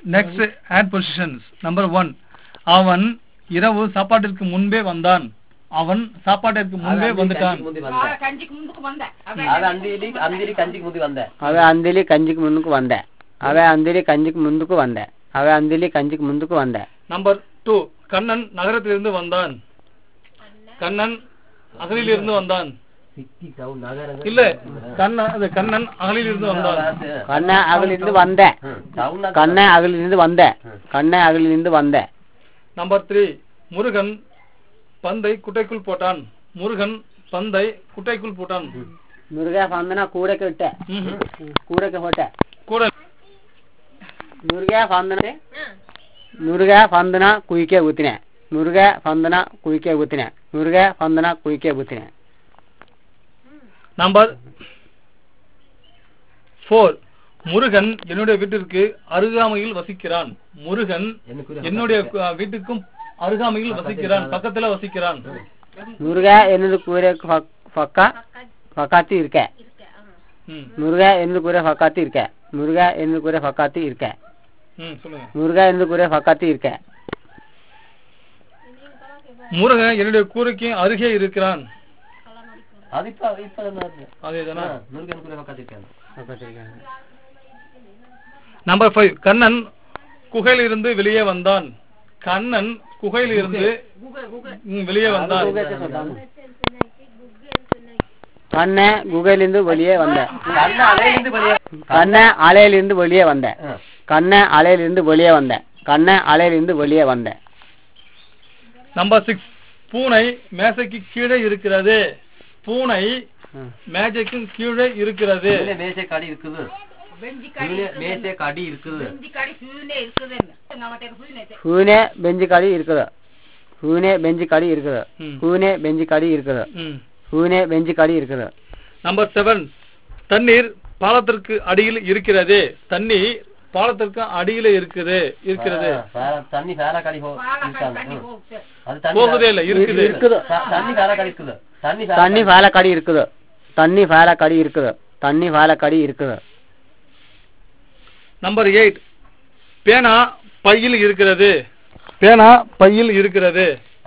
Next add positions. Number 1, அவன் இரவு சாப்பாட்டிற்கு முன்பே வந்தான். அவன் சாப்பாட்டிற்கு முன்பே வந்துட்டான். அவன் அந்திலி கஞ்சிக்கு முந்தி வந்த. அவன் அந்திலி கஞ்சிக்கு முன்னுக்கு வந்த. அவன் அந்திலி கஞ்சிக்கு முன்னுக்கு வந்த. அவன் அந்திலி கஞ்சிக்கு முன்னுக்கு வந்த. நம்பர் 2, கண்ணன் நகரத்திலிருந்து வந்தான். கண்ணன் அகலிலிருந்து வந்தான். இல்ல, கண்ணன் அகலிலிருந்து வந்தான். கண்ணன் அகலிலிருந்து வந்த. கண்ணன் அகலிலிருந்து வந்த. கண்ணன் அகலிலிருந்து வந்த. நம்பர் 3, முருகன் பந்தை குட்டைக்குள் போட்டான். முருகன் பந்தை குட்டைக்குள் போட்டான். முருகா பந்தனா கூடைக்கு விட்ட. கூடைக்கு போட்ட. கூட முருகா பந்தனா குயிக்கே ஊத்தின. முருகா பந்தனா குயிக்கே ஊத்தின. முருகா பந்தனா குயிக்கே ஊத்தின. நம்பர் 4, முருகன் என்னுடைய வீட்டிற்கு அருகாமையில் வசிக்கிறான். முருகன் என்னுடைய வீட்டுக்கும் அருகாமையில் வசிக்கிறான், பக்கத்துல வசிக்கிறான். முருகா என்னது கூரைக்கு பக்காத்தி இருக்க. முருகா என்னது கூரை பக்காத்தி இருக்க. முருகா என்னது கூரை பக்காத்தி இருக்க. முருகா என்னது கூரை பக்காத்தி இருக்க. முருகன் என்னுடைய கூரைக்கு அருகே இருக்கிறான். நம்பர் 5, கண்ணன் குகையில் இருந்து வெளியே வந்தான். கண்ணன் குகையில் இருந்து வெளியே வந்தான். கண்ணன் குகையிலிருந்து வெளியே வந்த. கண்ணன் அலையிலிருந்து வெளியே வந்த. கண்ணன் அலையிலிருந்து வெளியே வந்த. கண்ணன் அலையிலிருந்து வெளியே வந்த. நம்பர் 6, பூனை மேசைக்கு கீழே இருக்கிறது. பூனை மேஜைக்கு கீழே இருக்கிறது. மேசை கடி இருக்குது. மேசை கடி இருக்குது. பூனை பெஞ்சு கடி இருக்குது. பூனை பெஞ்சு கடி இருக்குது. பூனை பெஞ்சு கடி இருக்குது. பூனை பெஞ்சு கடி இருக்குது. நம்பர் 7, தண்ணீர் பாலத்திற்கு அடியில் இருக்கிறது. தண்ணீர் பாலத்திற்கு அடியில இருக்குது. தண்ணி வேற கடி போகுதே இல்ல, இருக்குது. தண்ணி வேற கடி இருக்குது. தண்ணி வேலை கடி இருக்குது. தண்ணி வேலை கடி இருக்குது. தண்ணி வேலை கடி இருக்குது. நம்பர் 8, பேனா பையில் இருக்கிறது. பேனா பையில் இருக்கிறது.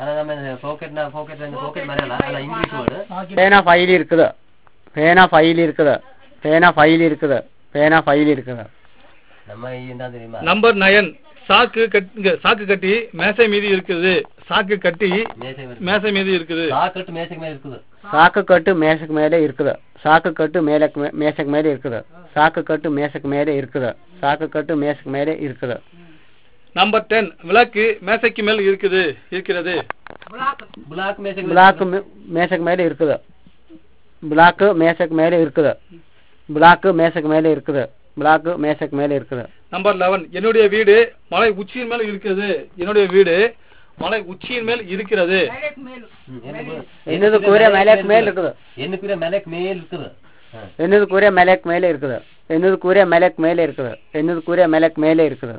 பேனா பையில் இருக்குது. பேனா பையில் இருக்குது. பேனா பையில் இருக்குது. பேனா பையில் இருக்குது. நம்பர் 9, சாக்கு கட்டி மேசை மீது இருக்குது. சாக்கு கட்டி மேசை மீது இருக்குது. சாக்கு கட்டு மேசைக்கு மேலே இருக்குது. சாக்கு கட்டு மேசைக்கு மேலே இருக்குது. சாக்கு கட்டு மேசைக்கு மேலே இருக்குது. சாக்கு கட்டு மேசைக்கு மேலே இருக்குது. நம்பர் 10, விளக்கு மேசைக்கு மேல் இருக்கிறது. பிளாக் மேசைக்கு மேலே இருக்குது. பிளாக் மேசைக்கு மேலே இருக்குது. பிளாக் மேசைக்கு மேலே இருக்குது. பிளாக் மேசைக்கு மேலே இருக்குது. நம்பர் 11, என்னுடைய வீடு மலை உச்சியின் மேல் இருக்கிறது. என்னுடைய வீடு மலை உச்சியின் மேல் இருக்கிறது. என்னது கூரை மலைக்கு மேல் இருக்குது. என்ன கூரை மலைக்கு மேல் இருக்குது. என்னது கூரை மலைக்கு மேலே இருக்குது. என்னது கூரை மலைக்கு மேலே இருக்குது. என்னது கூரை மலைக்கு மேலே இருக்குது.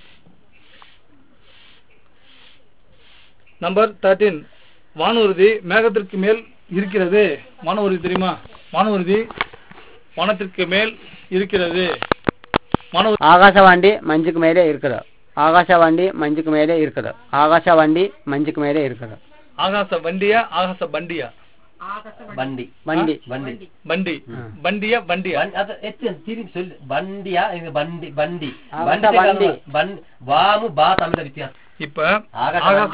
நம்பர் 13, வானூர்தி மேகத்திற்கு மேல் இருக்கிறது. வானூர்தி தெரியுமா? வானூர்தி வானத்திற்கு மேல் இருக்கிறது. ஆகாசவாண்டி மஞ்சுக்கு மேலே இருக்குது. ஆகாசவாண்டி மஞ்சுக்கு மேலே இருக்குது. ஆகாசவாண்டி மஞ்சுக்கு மேலே இருக்குது. ஆகாச வண்டியா ஆகாச பண்டியா? வண்டி வண்டி வண்டி வண்டி வண்டியா வண்டியா? திரும்பி சொல்லு. வண்டியா வண்டி வண்டி வண்டி வாமு பா தமிழ வித்தியாசம். இப்ப ஆகாச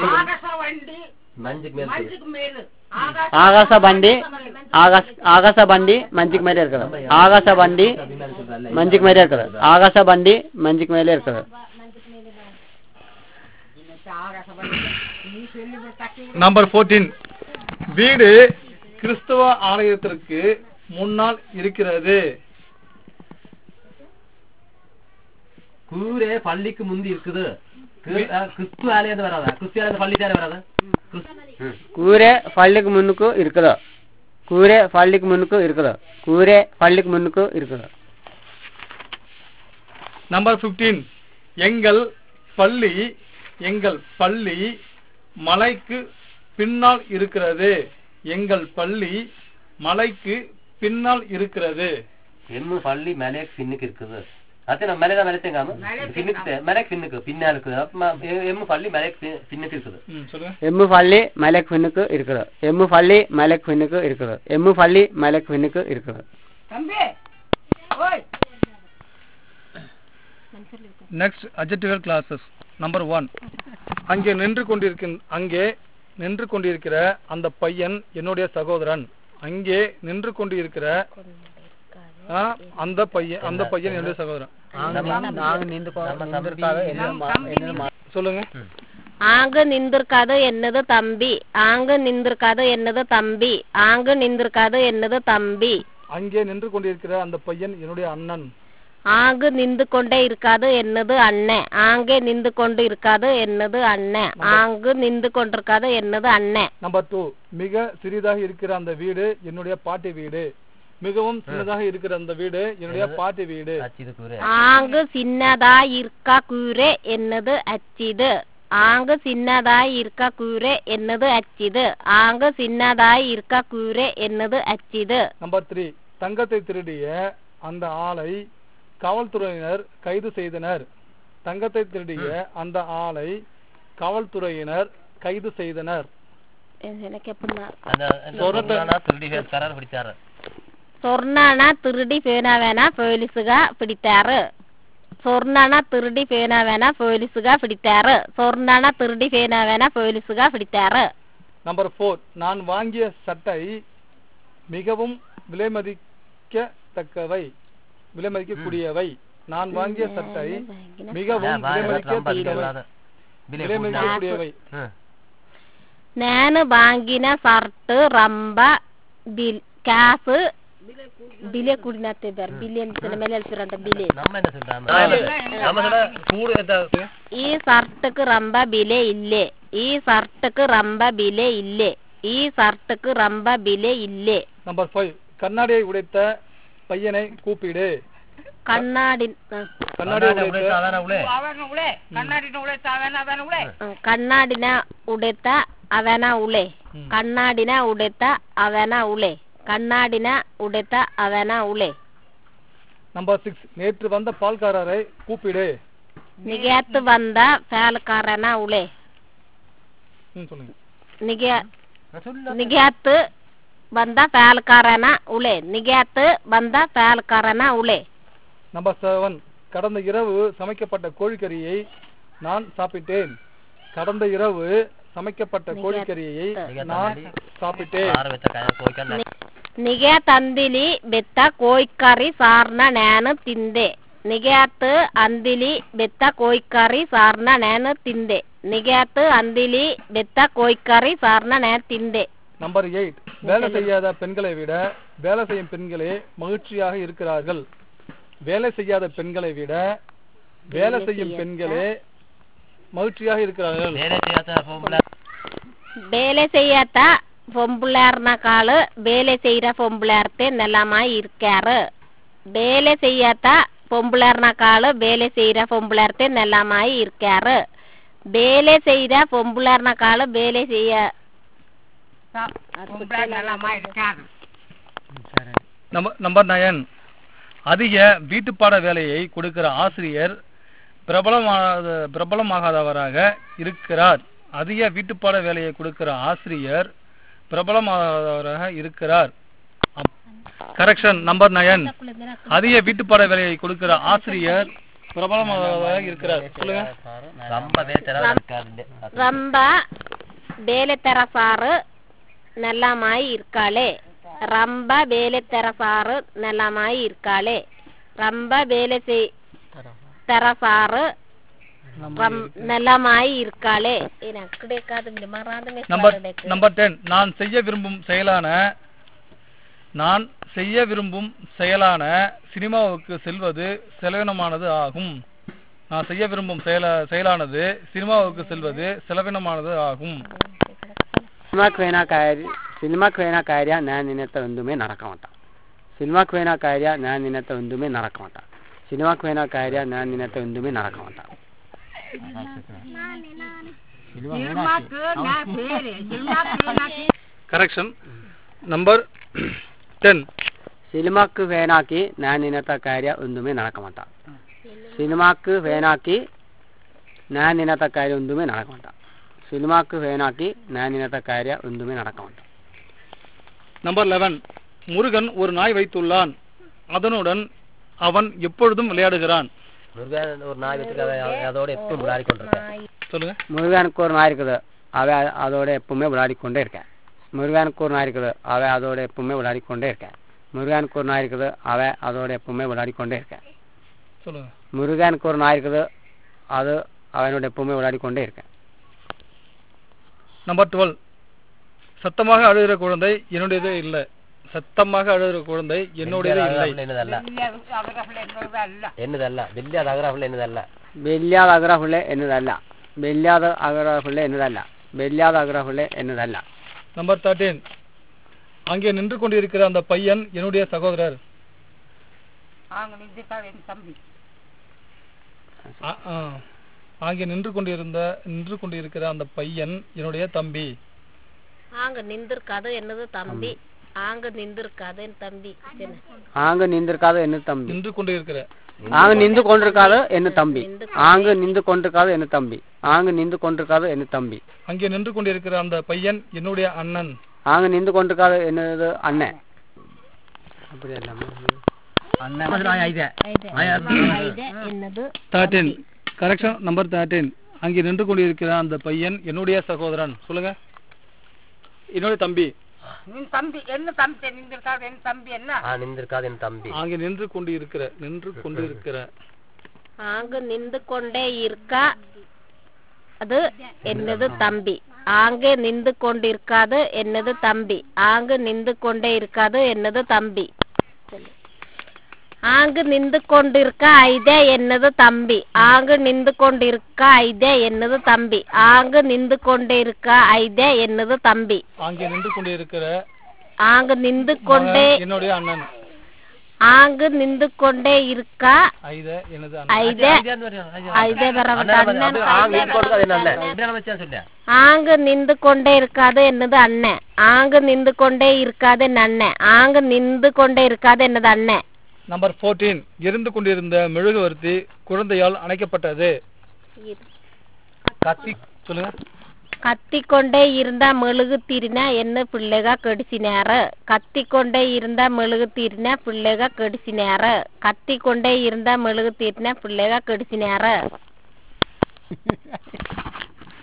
ஆகாச வண்டி மஞ்சுக்கு மேலே இருக்குது. ஆகாச வண்டி மஞ்சுக்கு மேலே இருக்குது. ஆகாச வண்டி மஞ்சுக்கு மேலே இருக்குது. நம்பர் 14, வீடு கிறிஸ்தவ ஆலயத்திற்கு முன்னால் இருக்கிறது. கூரே பள்ளிக்கு முந்தி இருக்குது. கிறிஸ்து ஆலயம் வராதா? கிறிஸ்து ஆலயம் பள்ளி தானே வராதா? கூரே பள்ளிக்கு முன்னுக்கு இருக்குது. கூரே பள்ளிக்கு முன்னுக்கு இருக்குது. கூரே பள்ளிக்கு முன்னுக்கு இருக்குது. நம்பர் 15, எங்கள் பள்ளி மலைக்கு பின்னால் இருக்கிறது. எங்கள் பள்ளி மலைக்கு பின்னால் இருக்கிறது. எம்மு பள்ளி மலைக்கு பின்னுக்கு இருக்குது. அத்தனை மலைதான் மலைத்தேங்காம பின்னுக்கு மலைக்கு பின்னுக்கு பின்னாலுக்கு எம்மு பள்ளி மலைக்கு பின்னுக்கு இருக்குது எம்மு பள்ளி மலைக்கு பின்னுக்கு இருக்குது எம்மு பள்ளி மலைக்கு பின்னுக்கு இருக்குது எம்மு பள்ளி மலைக்கு பின்னுக்கு இருக்குது Next adjectival classes. Number 1. அங்கே நின்று கொண்டிருக்கிற அந்த பையன் என்னுடைய சகோதரன். அங்கே நின்று கொண்டிருக்கிற அந்த பையன் என்னுடைய சகோதரன். சொல்லுங்க. ஆங்க நிந்திருக்காது என்னது தம்பி. ஆங்க நிந்திருக்காது என்னது தம்பி. ஆங்க நிந்திருக்காது என்னது தம்பி. அங்கே நின்று கொண்டிருக்கிற அந்த பையன் என்னுடைய அண்ணன். ஆங்கு நின்று கொண்டே இருக்காது என்னது அண்ணன். ஆங்கே நின்று கொண்டு இருக்காது என்னது அண்ணன். ஆங்கு நின்று கொண்டிருக்காது என்னது அண்ணன். நம்பர் 2. மிக சிறிதாக இருக்கிற அந்த வீடு என்னுடைய பாட்டி வீடு. மிகவும் சின்னதாக இருக்கிற அந்த வீடு என்னுடைய பாட்டி வீடு. ஆங்கு சின்னதா இருக்கா கூரே என்னது அச்சிது. ஆங்கு சின்னதாய் இருக்க கூரே என்னது அச்சிது. ஆங்கு சின்னதாய் இருக்க கூரே என்னது அச்சிது. நம்பர் 3. தங்கத்தை திருடிய அந்த ஆளை காவல்துறையினர் கைது செய்தனர். தங்கத்தை திருடிய அந்த ஆளை காவல்துறையினர் கைது செய்தனர். சொர்ணானா திருடி பேனாவேனா போலீஸுகா பிடித்தாரு. சொர்ணானா திருடி பேனாவேனா போலீஸுகா பிடித்தாரு. சொர்ணானா திருடி பேனாவேனா போலீஸுகா பிடித்தாரு. நம்பர் 4. நான் வாங்கிய சட்டை மிகவும் விலைமதிக்கக்கூடியவை. நான் வாங்கிய சட்டை மிகவும் விலைமதிக்கக்கூடியவை. நான் வாங்கின சர்ட் ரொம்ப காசு ಬಿಲೆ ಕುಡಿನತ್ತೆ ಬರ್ ಬಿಲೆ ಅಂತ ಮೇಲೆ ಹೇಳ್ತಿರಂತ ಬಿಲೆ ಈ ಸರ್ಟ್க்கு ரொம்ப ಬಿಲೆ ಇಲ್ಲೇ. ಈ ಸರ್ಟ್க்கு ரொம்ப ಬಿಲೆ ಇಲ್ಲೇ. ಈ ಸರ್ಟ್க்கு ரொம்ப ಬಿಲೆ ಇಲ್ಲೇ. நம்பர் 5. கண்ணாடியை உடைத்த பையனை கூப்பிடு. கண்ணாடின உடைத்த அவன உளே. கண்ணாடின உடைத்த அவன உளே. கண்ணாடின உடைத்த அவன உளே. நம்பர் 6. நேற்று வந்த பால்காரரை கூப்பிடு. நிகேத்து வந்த பால்காரன உளே. நிகேத்து வந்த பால்காரன உளே. நிகேத்து வந்த பால்காரன உளே. நம்பர் 7. கடந்த இரவு சமைக்கப்பட்ட கோழிக்கறியை நான் சாப்பிட்டேன். கடந்த இரவு சமைக்கப்பட்ட கோழிக்கறியை நான் சாப்பிட்டேன். ನಿಗೆ ತಂದಿಲಿ ಬೆತ್ತ ಕೋಯ್ಕರಿ ಸಾರ್ನ ನಾನು ತಿಂದೆ. ನಿಗೆತ್ತು ಅಂದಿಲಿ ಬೆತ್ತ ಕೋಯ್ಕರಿ ಸಾರ್ನ ನಾನು ತಿಂದೆ. ನಿಗೆತ್ತು ಅಂದಿಲಿ ಬೆತ್ತ ಕೋಯ್ಕರಿ ಸಾರ್ನ ನಾನು ತಿಂದೆ. நம்பர் 8. வேலை செய்யாத பெண்களை விட வேலை செய்யும் பெண்களே மகிழ்ச்சியாக இருக்கிறார்கள். வேலை செய்யாத பெண்களை விட வேலை செய்யும் பெண்களே மகிழ்ச்சியாக இருக்கிறார்கள். வேலை செய்யாத பொம்புளார்னாக்காளு வேலை செய்யற பொம்புளார்த்தே நலமாய் இருக்காரு. வேலை செய்யாத பொம்புளார்னாக்காளு வேலை செய்யற பொம்புளார்த்தே நலமாய் இருக்காரு. வேலை செய்யற பொம்புளார்னாக்காளு வேலை செய்ய நம்பர் 9. அதிக வீட்டுப்பாட வேலையை கொடுக்கிற ஆசிரியர் பிரபலமாகாதவராக இருக்கிறார். அதிக வீட்டுப்பாட வேலையை கொடுக்கிற ஆசிரியர் பிரபலமாகாதவராக இருக்கிறார். கரெக்ஷன். நம்பர் 9. அதிக வீட்டுப்பாட வேலையை கொடுக்கிற ஆசிரியர் பிரபலமாகாதவராக இருக்கிறார். சொல்லுங்க. ரொம்ப வேலை தர சாரு நலமாய் இருக்காளே. ரொம்ப வேலை தர சாரு நலமாய் இருக்காளே. ரொம்ப வேலை தர சாரு நலமாய் இருக்காளே. நம்பர் 10. நான் செய்ய விரும்பும் செயலான சினிமாவுக்கு செல்வது செலவினமானது ஆகும். நான் செய்ய விரும்பும் செயலானது சினிமாவுக்கு செல்வது செலவினமானது ஆகும். ಸಿನಿಮಾಕ್ಕೆ ಹೋಯ್ನ ಕಾರ್ಯ ನಾನು ನಿನ್ನತ್ತ ಒಂದುಮೇ ನರಕ ಮಾಟ. ಸಿನಿಮಾಕ್ಕೆ ಹೋಯ್ನ ಕಾರ್ಯ ನಾನು ನಿನ್ನತ್ತ ಒಂದುಮೇ ನರಕ ಮಾಟ. ಸಿನಿಮಾಕ್ಕೆ ಹೋಯ್ನ ಕಾರ್ಯ ನಾನು ನಿನ್ನತ್ತ ಒಂದುಮೇ ನರಕ ಮಾಟ. ಕರೆಕ್ಷನ್. ನಂಬರ್ 10. ಸಿನಿಮಾಕ್ಕೆ ಹೋಯ್ನಾಕಿ ನಾನು ನಿನ್ನತ್ತ ಕಾರ್ಯ ಒಂದುಮೇ ನರಕ ಮಾಟ. സിനിമാക്ക് ഫേനാക്കി ഞാൻ ഇന്നത്തെ കാര്യം ഒന്നുമേ നടക്കണ്ട. സിനിമാക്ക് ഫേനാക്കി ഞാൻ ഇന്നത്തെ കാര്യം ഒന്നുമേ നടക്കണ്ട. நம்பர் 11. முருகன் ஒரு நாய் வைத்துள்ளான். அதனுடன் அவன் எப்பொழுதும் விளையாடுகிறான். முருகன் ஒரு நாய் வச்சிருக்கான், அதோட எப்பவும் விளையாடி கொண்டிருக்கான். சொல்லுங்க. முருகனுக்கு ஒரு நாய் இருக்குது, அவன் அதோட எப்பவுமே விளையாடி கொண்டே இருக்கேன். முருகனுக்கு ஒரு நாய் இருக்குது, அவன் அதோட எப்பவுமே விளையாடி கொண்டே இருக்கேன். முருகனுக்கு ஒரு நாய் இருக்குது, அவன் அதோட எப்பவுமே விளையாடி கொண்டே இருக்கேன். சொல்லுங்க. முருகனுக்கு ஒரு நாய் இருக்குது, அது அவனோட எப்பவுமே விளையாடி கொண்டே இருக்கேன். நம்பர் 12. சத்தமாக அழுகிற குழந்தை என்னுடையதே இல்லை. சத்தமாக அழுகிற குழந்தை என்னுடையதே இல்லை. என்னதல்ல. பெல்லியாத அகராஃபில் என்னதல்ல. பெல்லியாத அகராஃபில் என்னதல்ல. பெல்லியாத அகராஃபில் என்னதல்ல. பெல்லியாத அகராஃபில் என்னதல்ல. நம்பர் 13. அங்கே நின்று கொண்டிருக்கிற அந்த பையன் என்னுடைய சகோதரர். அங்கே நின்று கொண்டிருக்கிற அந்த பையன் என்னுடைய தம்பி. ஆங்க நிந்திருக்காது என்னது தம்பி. ஆங்க நிந்திருக்காது என் தம்பி. ஆங்க நிந்திருக்காது என்ன தம்பி. நின்று கொண்டிருக்கிற. ஆங்க நின்று கொண்டிருக்காது என்ன தம்பி. ஆங்க நின்று கொண்டிருக்காது என்ன தம்பி. ஆங்க நின்று கொண்டிருக்காது என்ன தம்பி. அங்கே நின்று கொண்டிருக்கிற அந்த பையன் என்னுடைய அண்ணன். ஆங்க நின்று கொண்டிருக்காது என்னது அண்ணன். அப்படி எல்லாமே அண்ணன். 13. கரெக்ஷன். நம்பர் 13. அங்கே நின்று கொண்டிருக்கிற அந்த பையன் என்னுடைய சகோதரன். சொல்லுங்க. என்னுடைய தம்பி. தம்பி என்ன தம்பி நிந்திருக்காது என் தம்பி என்ன. நிந்திருக்காது என் தம்பி. அங்கே நின்று கொண்டிருக்கிற. ஆங்க நின்று கொண்டே இருக்கா அது என்னது தம்பி. ஆங்க நின்று கொண்டிருக்காது என்னது தம்பி. ஆங்க நின்று கொண்டே இருக்காது என்னது தம்பி. ஆங்கு நின்று கொண்டிருக்க ஐதே என்னது தம்பி. ஆங்கு நின்று கொண்டிருக்க ஐதே என்னது தம்பி. ஆங்கு நின்று கொண்டே இருக்க ஐதே என்னது தம்பி. அங்கே நின்று கொண்டிருக்கிற. ஆங்கு நின்று கொண்டே என்னுடைய அண்ணன். ஆங்கு நின்று கொண்டே இருக்க ஐதே ஐதே ஆங்கு நின்று கொண்டே இருக்காது என்னது அண்ணன். ஆங்கு நின்று கொண்டே இருக்காது அண்ணன். ஆங்கு நின்று கொண்டே இருக்காது என்னது அண்ணன். நம்பர் 14. எரிந்து கொண்டிருந்த மெழுகுவர்த்தி குழந்தையால் அணைக்கப்பட்டது. சொல்லுங்க. கத்திக்கொண்டே இருந்த மெழுகு தீரின என்ன பிள்ளைக கடிசினார. கத்திக்கொண்டே இருந்த மெழுகு தீரின பிள்ளைக கடிசினார. கத்திக்கொண்டே இருந்த மெழுகு தீரின பிள்ளைக கடிசினார.